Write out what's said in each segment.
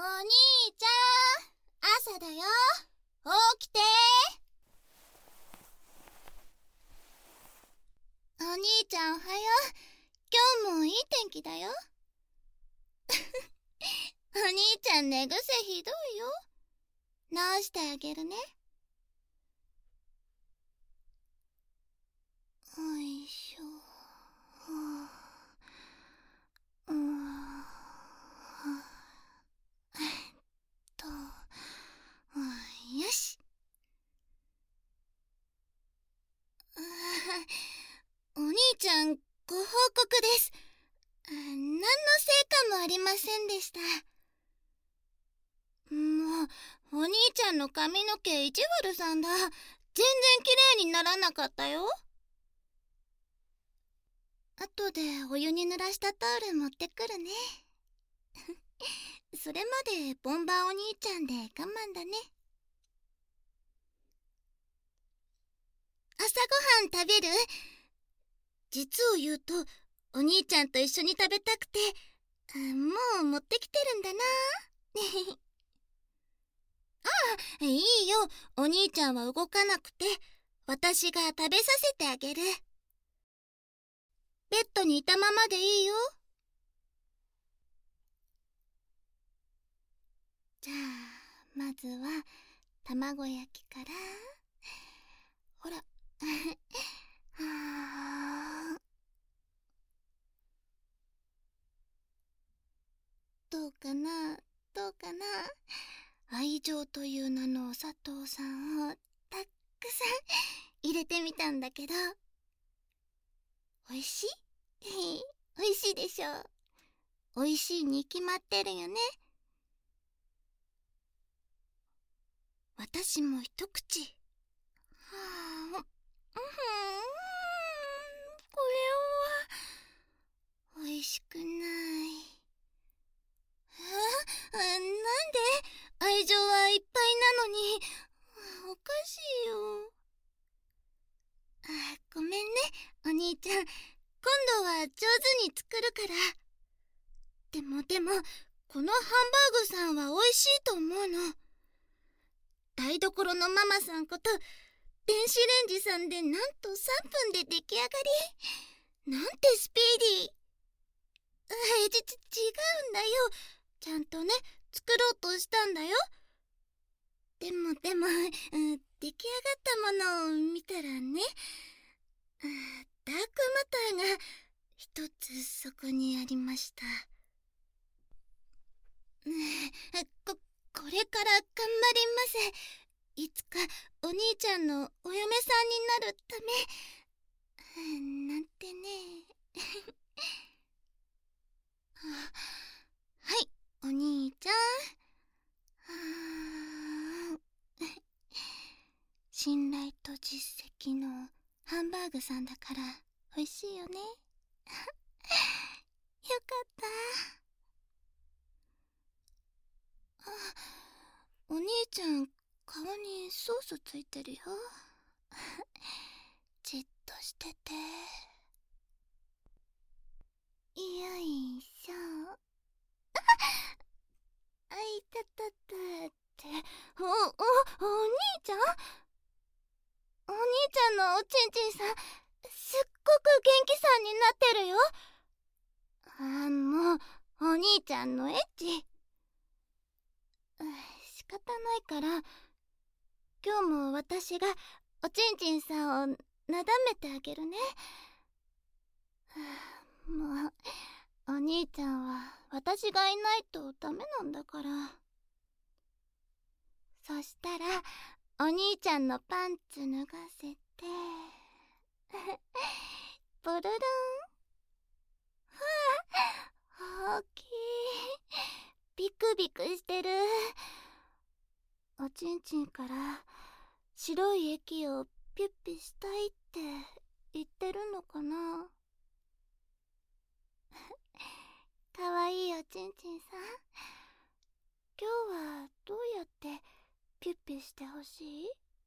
兄ちゃん、朝だよ。起きて。お兄ちゃんおはよう。今日もいい天気だよ。お兄ちゃん寝癖ひどいよ。直してあげるね。よいしょ。と、よし。お兄ちゃん、ご報告です。何の成果もありませんでした。もう、お兄ちゃんの髪の毛意地悪さんだ。全然綺麗にならなかったよ。後でお湯に濡らしたタオル持ってくるね。それまでボンバーお兄ちゃんで我慢だね。朝ごはん食べる？実を言うと、お兄ちゃんと一緒に食べたくて、もう持ってきてるんだな。ああ、いいよ。お兄ちゃんは動かなくて、私が食べさせてあげる。ベッドにいたままでいいよ。じゃあ、まずは卵焼きから。ほら。どうかな、どうかな。愛情という名のお砂糖さんをたくさん入れてみたんだけど、おいしい？おいしいでしょ。おいしいに決まってるよね。私も一口。はあ、これはおいしくない。なんで？愛情はいっぱいなのに。おかしいよ。ごめんね、お兄ちゃん。今度は上手に作るから。でも、このハンバーグさんは美味しいと思うの。台所のママさんこと電子レンジさんでなんと3分で出来上がり。なんてスピーディー。違うんだよ。ちゃんとね、作ろうとしたんだよ。でも、出来上がったものを見たらね、ダークマターが一つそこにありました。これから頑張ります。いつかお兄ちゃんのお嫁さんになるため、なんてね。はい、お兄ちゃん。信頼と実績のハンバーグさんだから美味しいよね。よかった。お兄ちゃん、顔にソースついてるよ。じっとしてて。よいしょ。あいたたたって。お兄ちゃん？お兄ちゃんのおちんちんさん、すっごく元気さんになってるよ。もう、お兄ちゃんのエッチ。仕方ないから、今日も私がおちんちんさんをなだめてあげるね。もう、お兄ちゃんは私がいないとダメなんだから。そしたら、お兄ちゃんのパンツ脱がせて、ボルルン。大きい。ビクビクしてる。おちんちんから白い液をピュッピしたいって言ってるのかな。かわいいおちんちんさん、今日はどうやってピュッピしてほしい？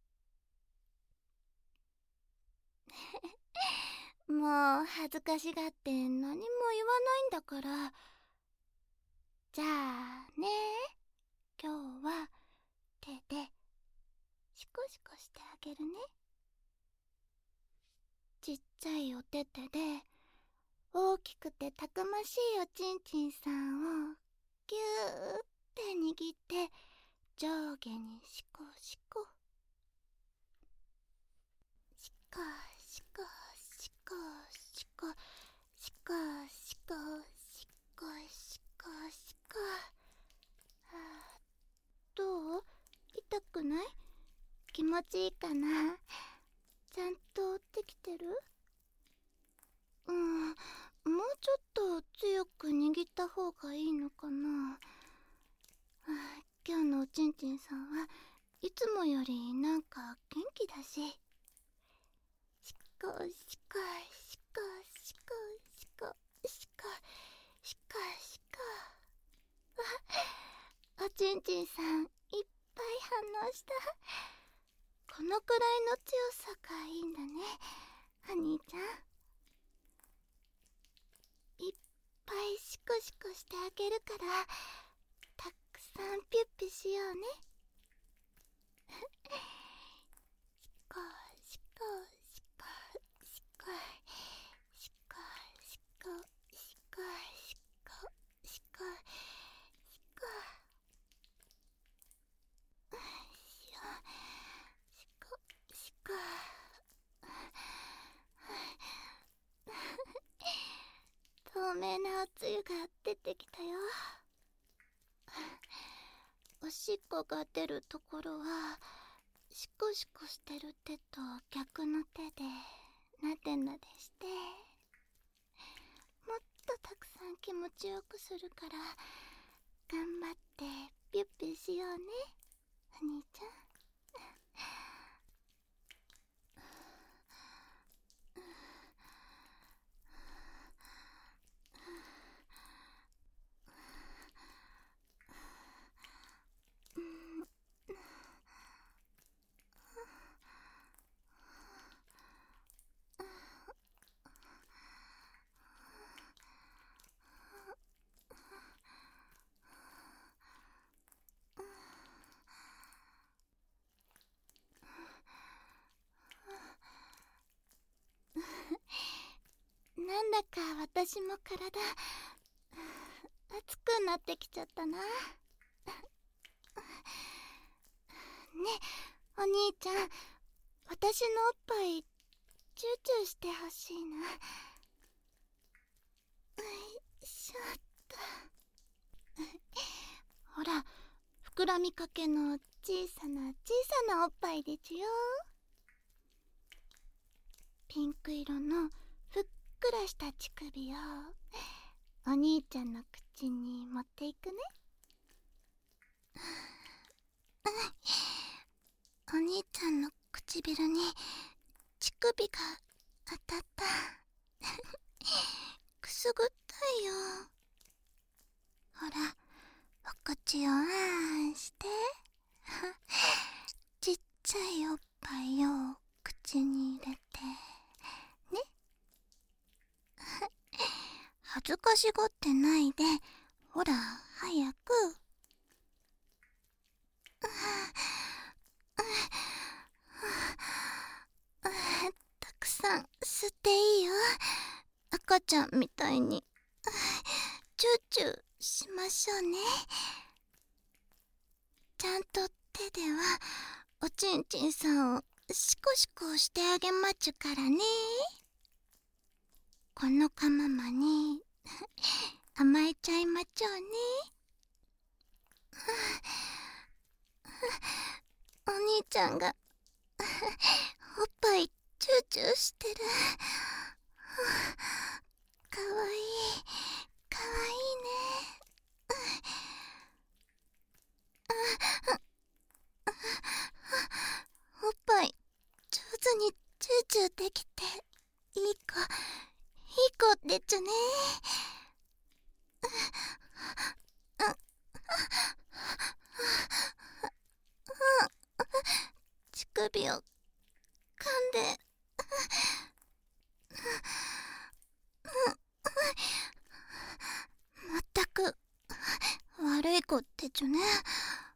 もう恥ずかしがって何も言わないんだから。じゃあね。 今日は手でシコシコしてあげるね。ちっちゃいお手手で大きくてたくましいおちんちんさんをぎゅーって握って上下にシコシコシコシコシコシコシコシコシコシコシコ。どう？痛くない？気持ちいいかな？ちゃんとできてる？もうちょっと強く握った方がいいのかな。今日のおちんちんさんはいつもよりなんか元気だし。シコシコシコシコシコシコシコシコ。おちんちんさんいっぱい反応した。このくらいの強さがいいんだね、お兄ちゃん。いっぱいシコシコしてあげるからたくさんピュッピしようね。シコシコシコシコシコシコシコシコシコシコシコシコ。透明なおつゆが出てきたよ。おしっこが出るところはシコシコしてる手と逆の手でなでなでして、もっとたくさん気持ちよくするから頑張ってピュッピュしようね、お兄ちゃん。なんだか私も体熱くなってきちゃったな。ね、お兄ちゃん、私のおっぱいチューチューしてほしいな。しょっと。ほら、膨らみかけの小さなおっぱいでちゅよ。ピンク色のふっくらした乳首をお兄ちゃんの口に持っていくね。お兄ちゃんの唇に乳首が当たった。くすぐったいよ。ほら、お口をあんして。ちっちゃいおっぱいを口に入れてね。恥ずかしがってないで、ほら早く。たくさん吸っていいよ。赤ちゃんみたいにチューチューしましょうね。ちゃんと手ではおちんちんさんをシコシコしてあげまちゅからね。このかままに甘えちゃいまちょうね。お兄ちゃんがおっぱいチューチューしてる。かわいいかわいいね。おっぱい上手にチューチューできていい子でちゅね。乳首を噛んでまったく悪い子ってちゅね。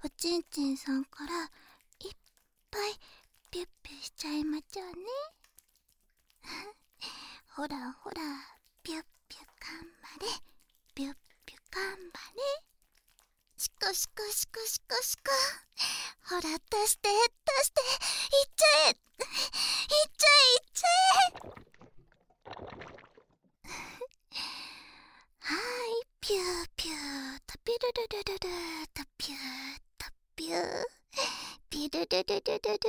おちんちんさんからいっぱいピュッピュしちゃいまちょうね。ほらほら、ピュッピュ頑張れ、ピュッピュ頑張れ。シコシコシコシコシコ。ほら出して出して、いっちゃえいっちゃえいっちゃえ。はい、ピューピュータピルルルルルタピュータピューピルルルルルル。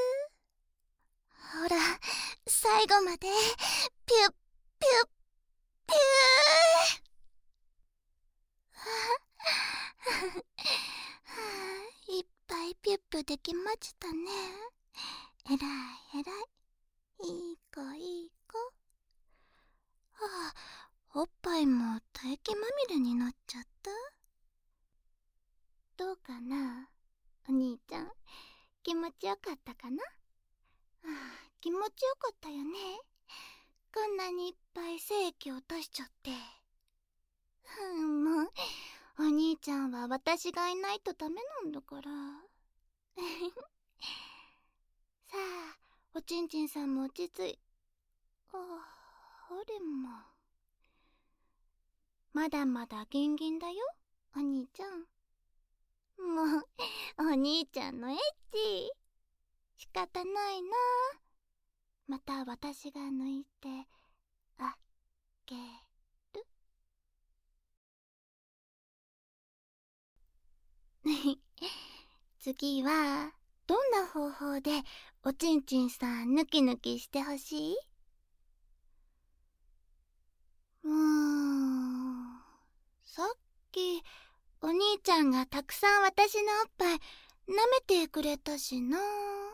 ほら最後までピュッピュッピュー。いっぱいピュッピュできましたね。えらいえらい、いい子いい子。おっぱいも唾液まみれになっちゃった。どうかな、お兄ちゃん。気持ちよかったかな。気持ちよかったよね。こんなにいっぱい精液を出しちゃって。もうお兄ちゃんは私がいないとダメなんだから。さあ、おちんちんさんも落ち着い。あれもまだまだギンギンだよ、お兄ちゃん。もうお兄ちゃんのエッチ仕方ないな。また私が抜いてあげる。次はどんな方法でおちんちんさんヌキヌキしてほしい？さっきお兄ちゃんがたくさん私のおっぱい舐めてくれたしな。よ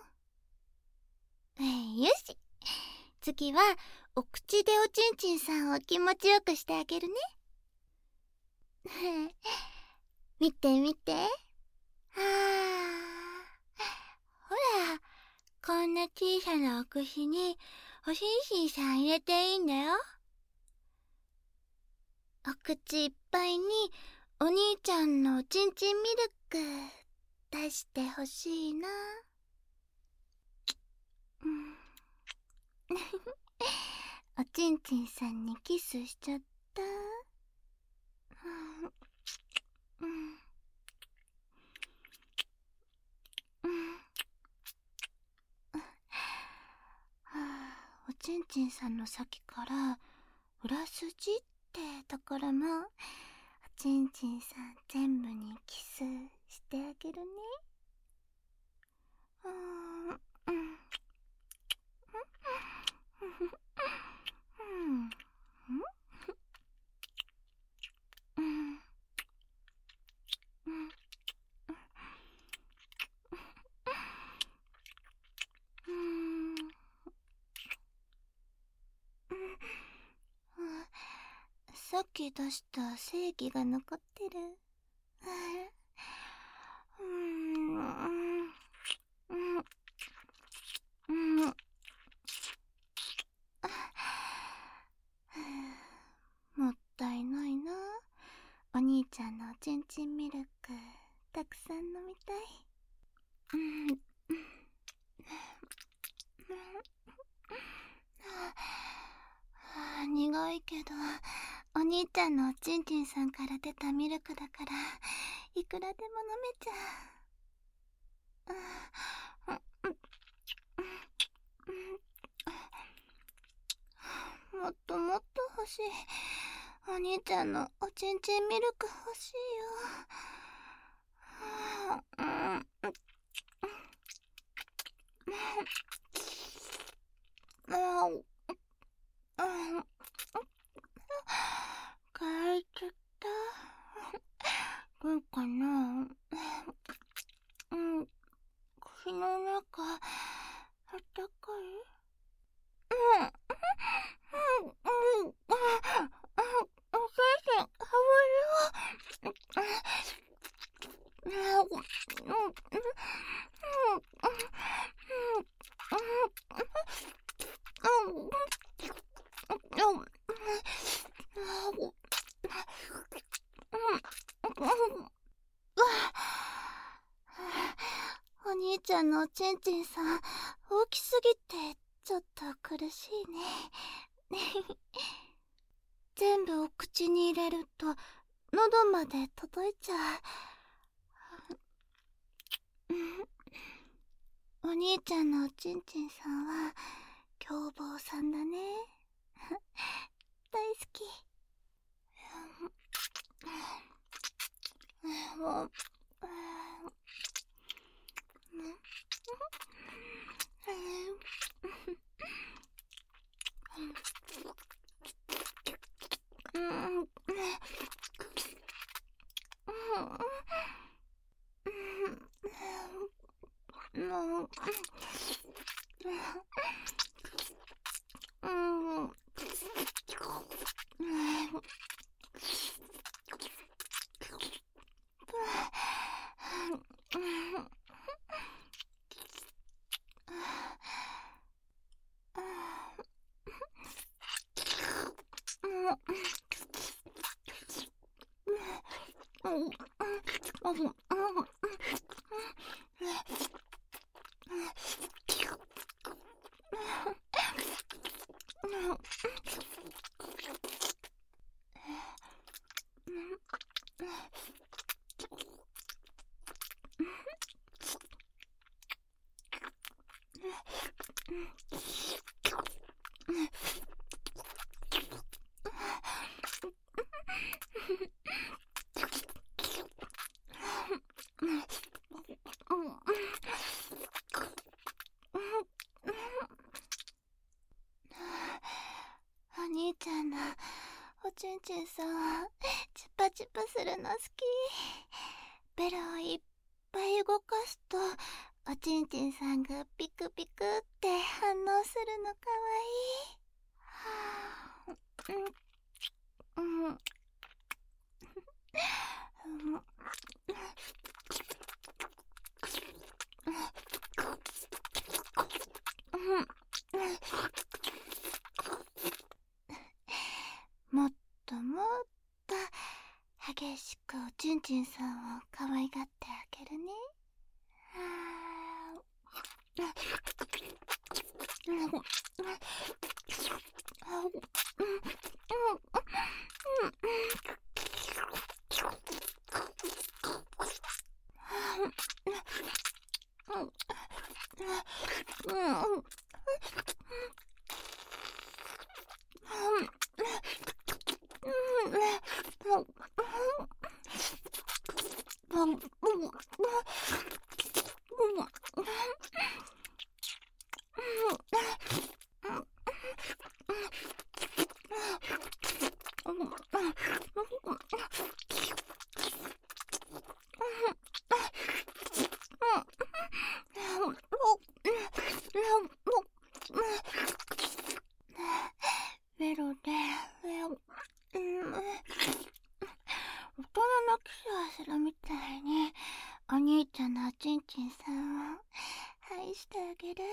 し、次はお口でおちんちんさんを気持ちよくしてあげるね。見て見て。ほら、こんな小さなお口におしんしんさん入れていいんだよ。お口いっぱいにお兄ちゃんのおちんちんミルク出してほしいな。おちんちんさんにキスしちゃった。おちんちんさんの先から裏筋ってところもおちんちんさん全部にキスしてあげるね。さっき出した精液が残ってる。もったいないな。お兄ちゃんのおちんちんミルクたくさん飲みたい。苦いけどお兄ちゃんのおちんちんさんから出たミルクだからいくらでも飲めちゃう。もっともっと欲しい。お兄ちゃんのおちんちんミルク欲しいよ。帰っちゃった。どうかな。口の中あったかい？先生、はちゃんのおちんちんさん、大きすぎてちょっと苦しいね。全部お口に入れると喉まで届いちゃう。お兄ちゃんのおちんちんさんは凶暴さんだね。大好き。お兄ちゃんのおちんちんさん、チュパチュパするの好き。ベロをいっぱい動かすとおちんちんさんがピクピクって反応するのかわいい。もっともっと激しくおちんちんさんを可愛がってあげるね。ベロで大人のキスをするみたいにお兄ちゃんのおちんちんさんを愛してあげる。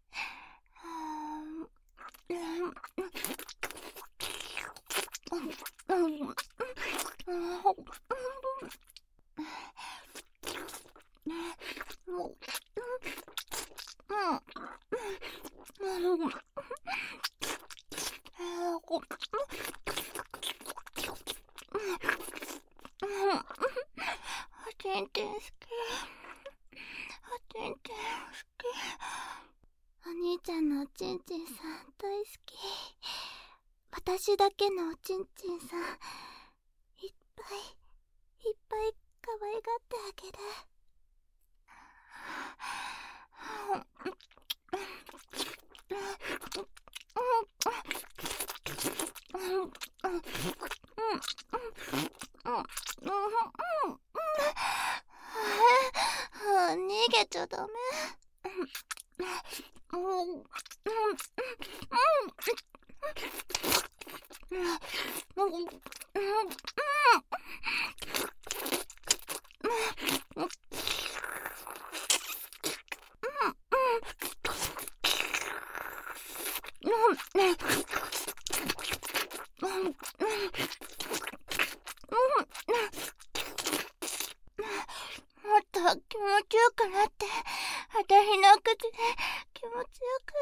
おちんちん好き。おちんちん好き。お兄ちゃんのおちんちんさん大好き。私だけのおちんちんさんいっぱいいっぱい可愛がってあげる。逃げちゃダメ。もっと気持ちよくなって私の口で気持ちよく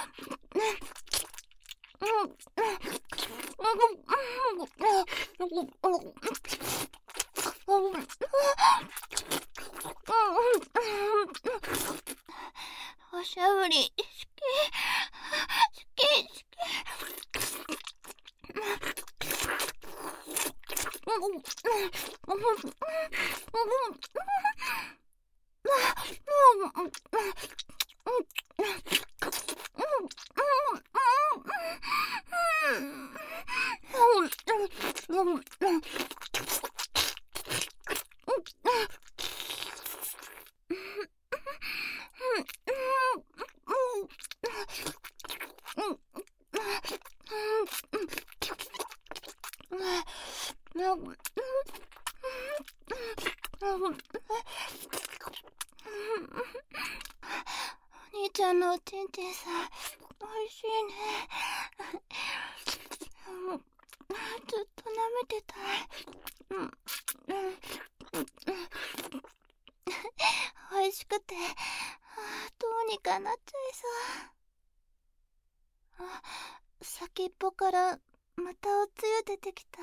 おしゃぶり好きお兄ちゃんのおちんちんさん、おいしいね。ずっと舐めてたい。おいしくて、どうにかなっちゃいそう。先っぽからまたおつゆ出てきた。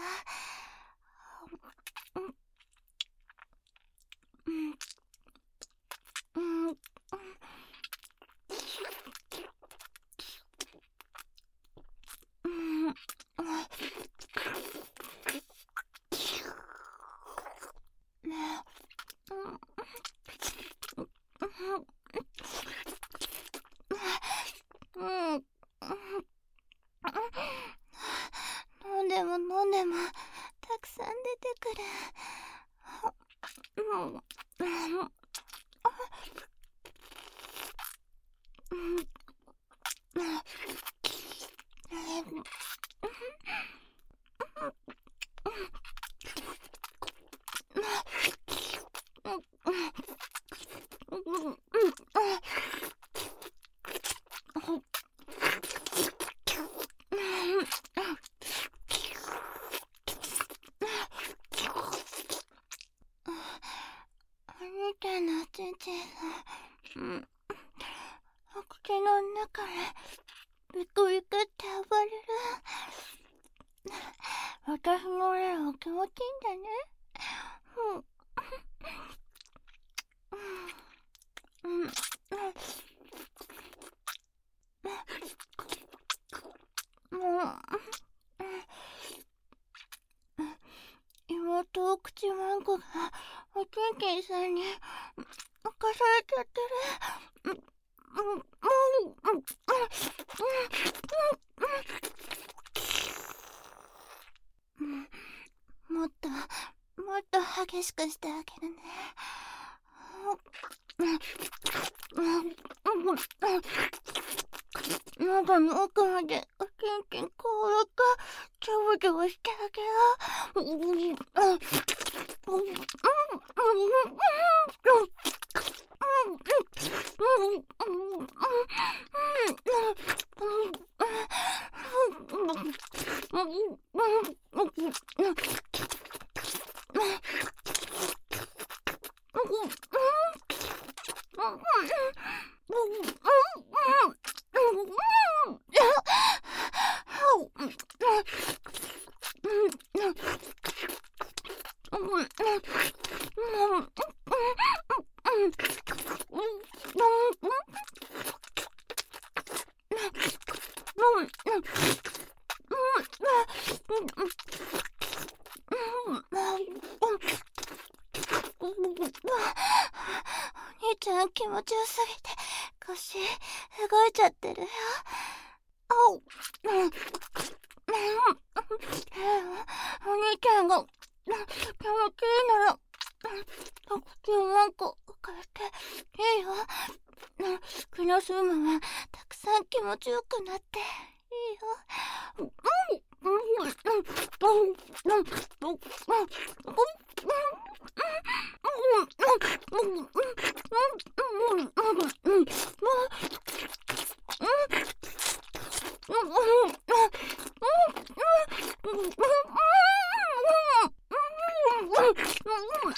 飲んでもたくさん出てくる。お兄ちゃんのおちんちんさん、お口の中でビクビクって暴れる。私の霊は気持ちいいんだね。妹お口ワンコがおちんちんさんに侵されちゃってる。もっと激しくしてあげるね。喉の奥までおちんちんこうやってジャブジャブしてあげよお兄ちゃん気持ちよすぎて腰動いちゃってるよ。お兄ちゃんが気持ちいいならお口をなんか変えていいよ。気の済むままたくさん気持ちよくなっていいよ。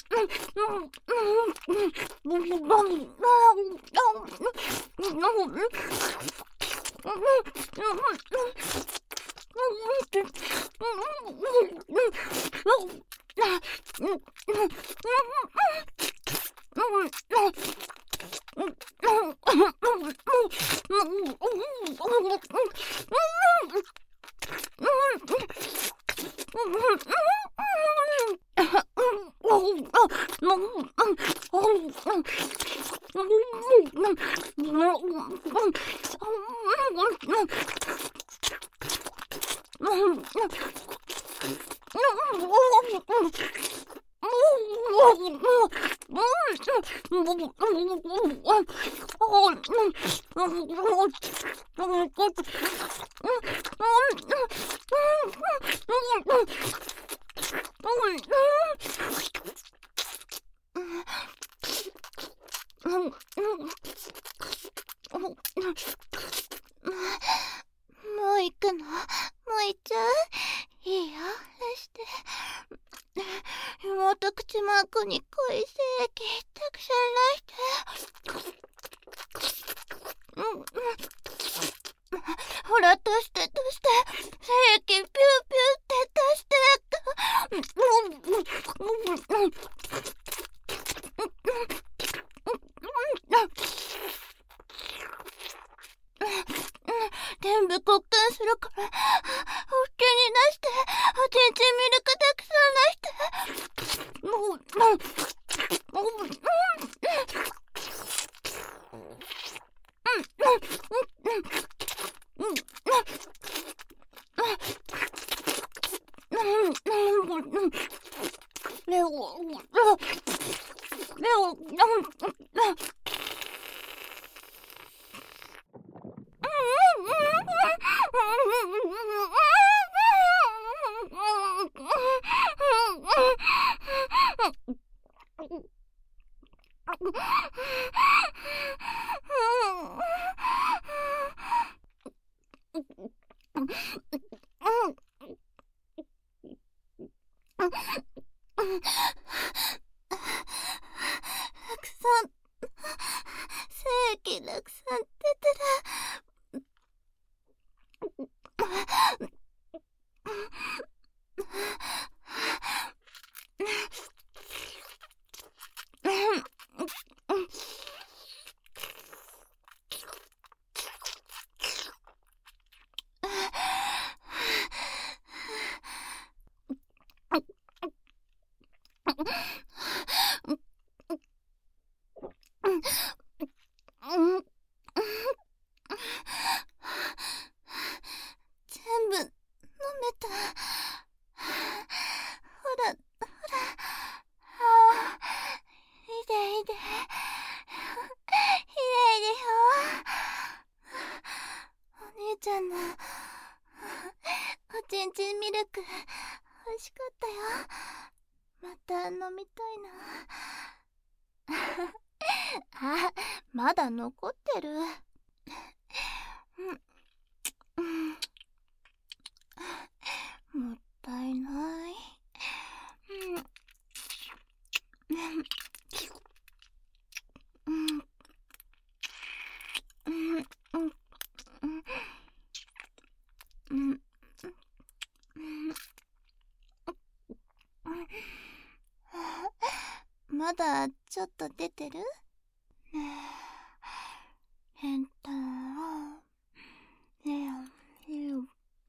もう行くの？もう行っちゃう？いいよ、出して。妹口マークに恋精液たくさん出して。ほら、出して、出して。精液ピューピューって出して。全部交換するから、おふけに出して、おちんちんミルクたくさん出して。レオ、精液たくさん出てる。全部飲めた。ほら、いでいで。いでいでよ。お兄ちゃんのおちんちんミルク美味しかったよ。また飲みたいな。あ、まだ残ってる。もったいない。まだちょっと出てる？ねえ、変態。レオ、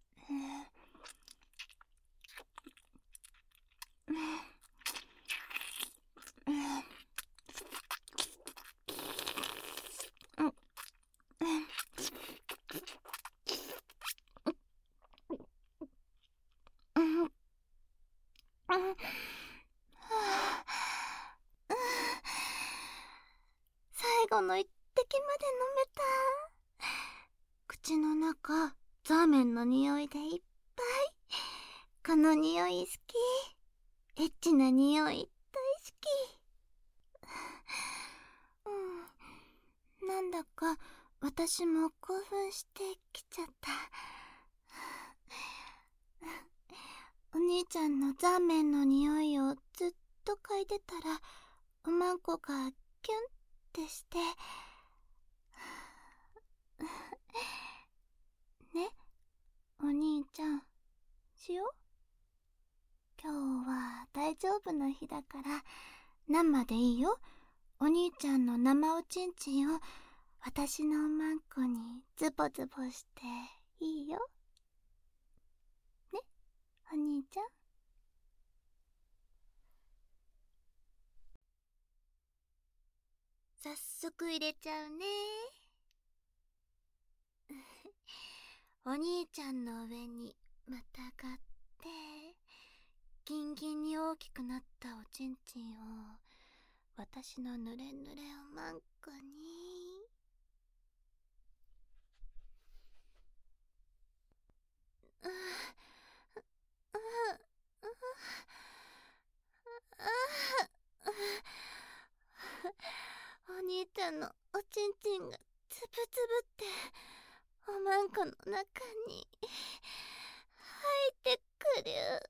最後の一滴まで飲めた。口の中、ザーメンの匂いでいっぱい。この匂い好き。エッチな匂い大好き。なんだか私も興奮してきちゃった。お兄ちゃんのザーメンの匂いをずっと嗅いでたらおまんこがキュンってしてね、お兄ちゃん、しよう。今日は大丈夫な日だから生でいいよ。お兄ちゃんの生おちんちんを私のおまんこにズボズボしていいよね、お兄ちゃん。早速入れちゃうね。お兄ちゃんの上にまたがってギンギンに大きくなったおちんちんを私のぬれぬれおまんこにお兄ちゃんのおちんちんがつぶつぶっておまんこの中に入ってくる。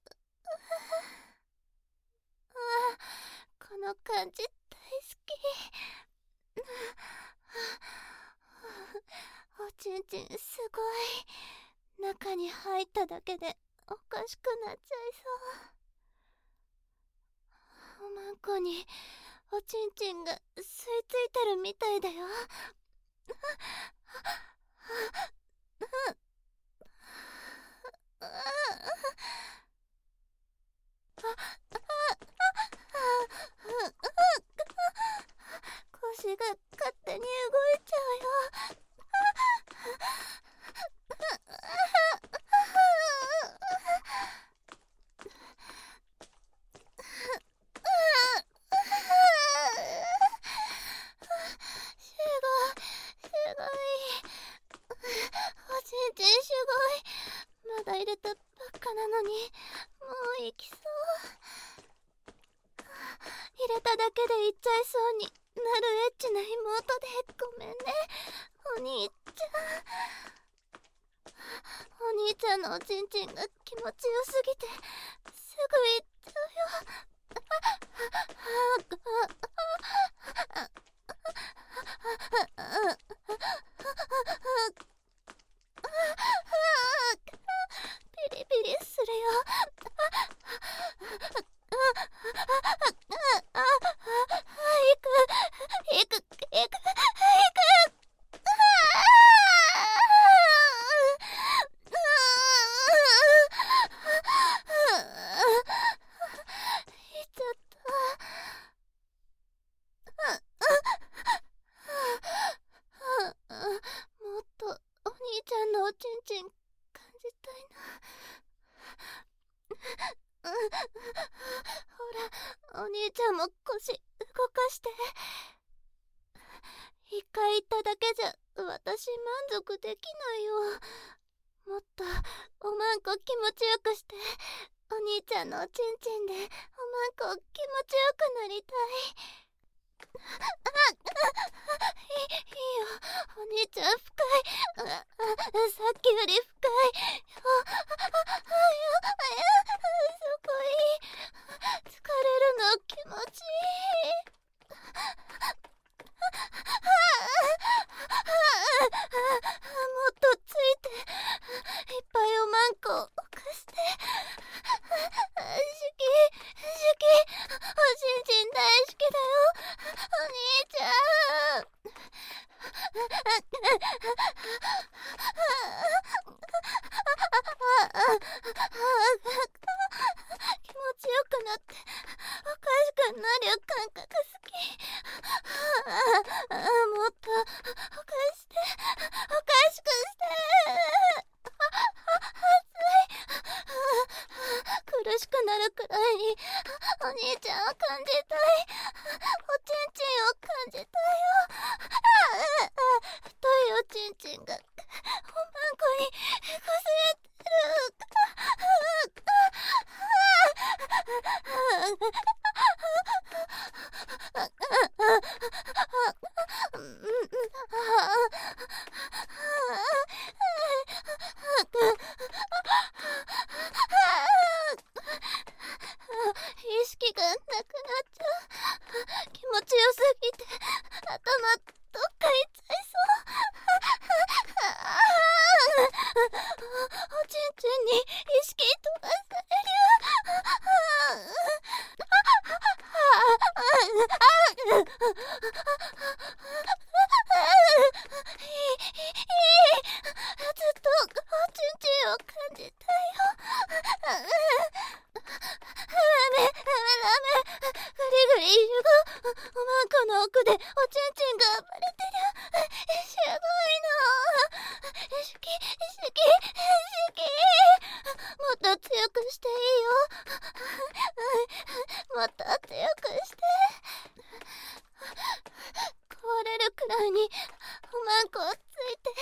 この感じ大好き。おちんちんすごい。中に入っただけでおかしくなっちゃいそう。おまんこにおちんちんが吸い付いてるみたいだよ。腰が勝手に動いちゃうよ。まだ入れたばっかなのにもう行きそう。入れただけで行っちゃいそうになるエッチな妹でごめんね、お兄ちゃん。お兄ちゃんのおちんちんが気持ちよすぎてすぐ行っちゃうよ。ピリピリするよ。行く。もっとお兄ちゃんのおちんちん感じたいな。ほら、お兄ちゃんも腰動かして。一回行っただけじゃ私満足できないよ。もっとおまんこ気持ちよくして、お兄ちゃんのおちんちんでおまんこ気持ちよくなりたい。いいよ、お兄ちゃん深い。さっきより深い。すごい。疲れるの気持ちいい。もっとついて、いっぱいおまんこを置かして。シキ、おちんちん大好きだよ、お兄ちゃん。気持ちよくなっておかしくなる感覚好き。もっとおかしくして苦しくなるくらいにお兄ちゃんを感じたい。おちんちんを感じたいよ。太いおちんちんがおまんこにこすれてる。意識がなくないおまんこの奥でおちんちんが暴れてる。すごいの。好き好き好き。もっと強くしていいよ。もっと強くして。壊れるくらいにおまんこをついて。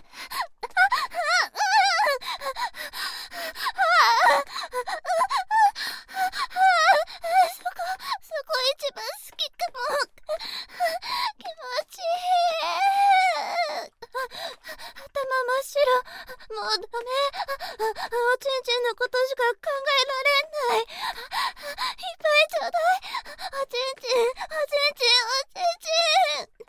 そこ一番好きかも。気持ちいい。頭真っ白。もうダメ。おちんちんのことしか考えられない。いっぱいちょうだい。おちんちん、おちんちん、おちんちん。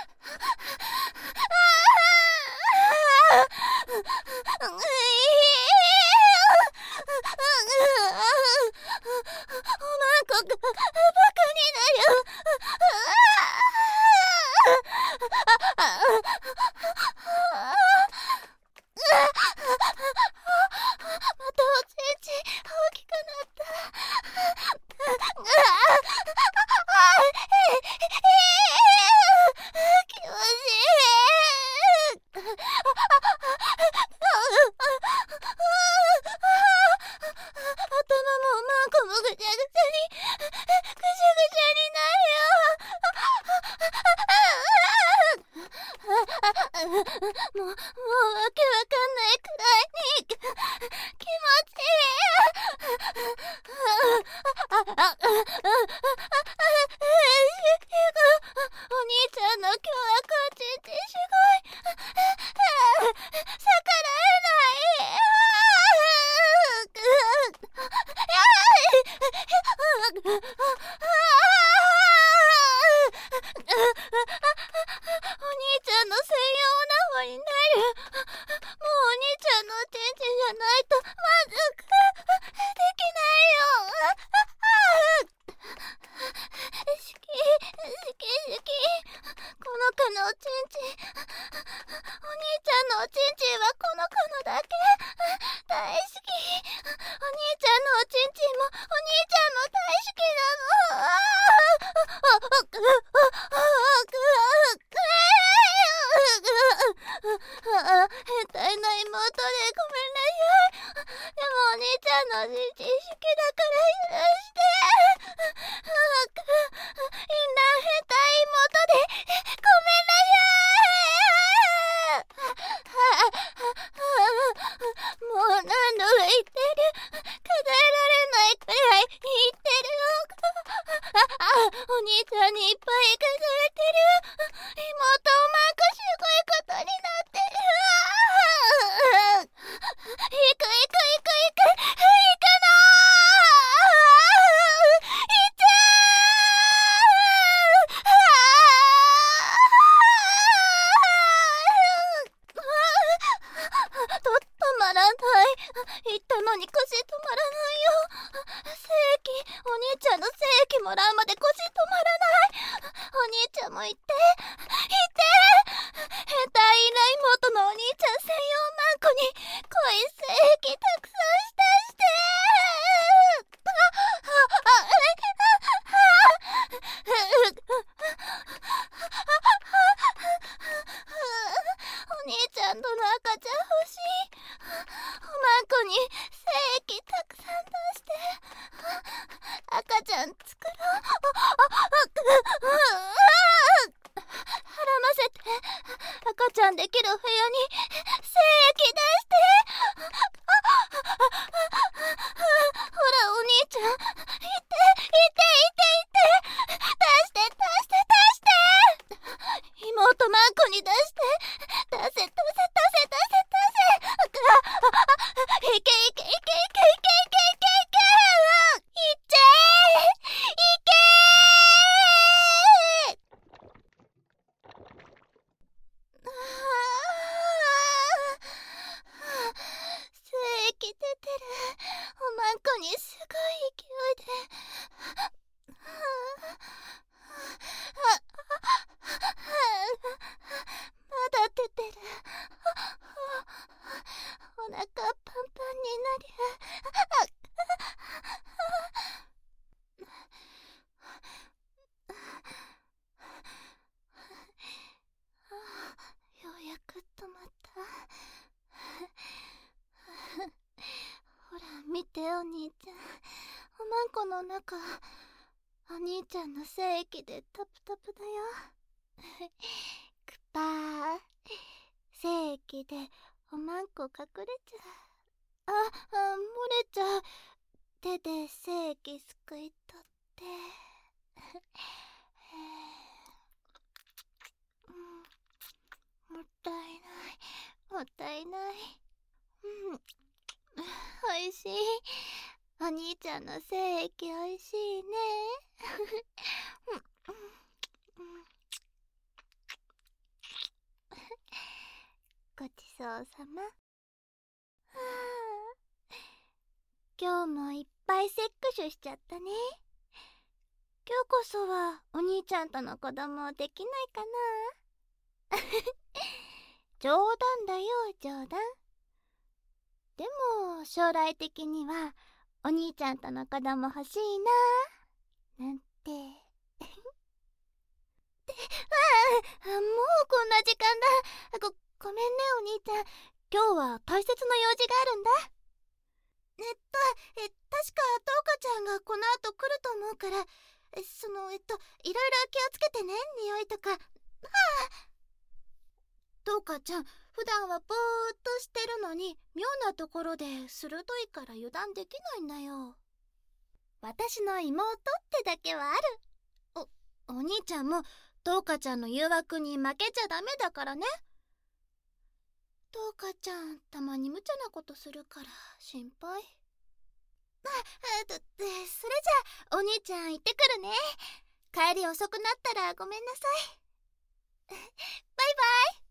おまんこがバカになる。またおちんちん大きくなった。気持ちいい。頭もおまんこもぐちゃぐちゃになるよ。もうわけわかんないくらいに気持ちいい。お兄ちゃんの今日はこっちんちすごい。逆らえない。お兄ちゃんの専用お縄になる。もうお兄ちゃんのおちんちんじゃないと満足できないよ。好き好き好き。この子のおちんちん。お兄ちゃんのおちんちんはこの子のだけ。大好き。お兄ちゃんのおちんちんもお兄ちゃんも大好きなの。変態な妹でごめんなさい。でもお兄ちゃんのおちんちん好きだから許して。インナー変態妹でごめんなさい。もう何度も言ってる。数えられないくらい言ってるよ。お兄ちゃんにいっぱい数えてる。妹おまんこすごいことになってる。行く行く行く行く行くのー。いっちゃー。止まらない。言ったのに腰止まらないよ。正規、お兄ちゃんの正規もらうまで腰止まらない。お兄ちゃんも言って言って。 てお兄ちゃん。おまんこの中、お兄ちゃんの精液でタプタプだよ。くぱー。精液でおまんこ隠れちゃう。漏れちゃう。手で精液すくい取って。もったいない。もったいない。おいしい。お兄ちゃんの精液おいしいね。ごちそうさま。今日もいっぱいセックシュしちゃったね。今日こそはお兄ちゃんとの子供できないかな。冗談だよ、冗談。でも将来的にはお兄ちゃんとの子供欲しいななんて。もうこんな時間だ。ごめんねお兄ちゃん。今日は大切な用事があるんだ。確かトウカちゃんがこの後来ると思うから、いろいろ気をつけてね、匂いとか。トウカちゃん、普段はぼーっとしてるのに、妙なところで鋭いから油断できないんだよ。私の妹ってだけはある。お兄ちゃんもトウカちゃんの誘惑に負けちゃダメだからね。トウカちゃん、たまに無茶なことするから心配。それじゃあお兄ちゃん行ってくるね。帰り遅くなったらごめんなさい。バイバイ。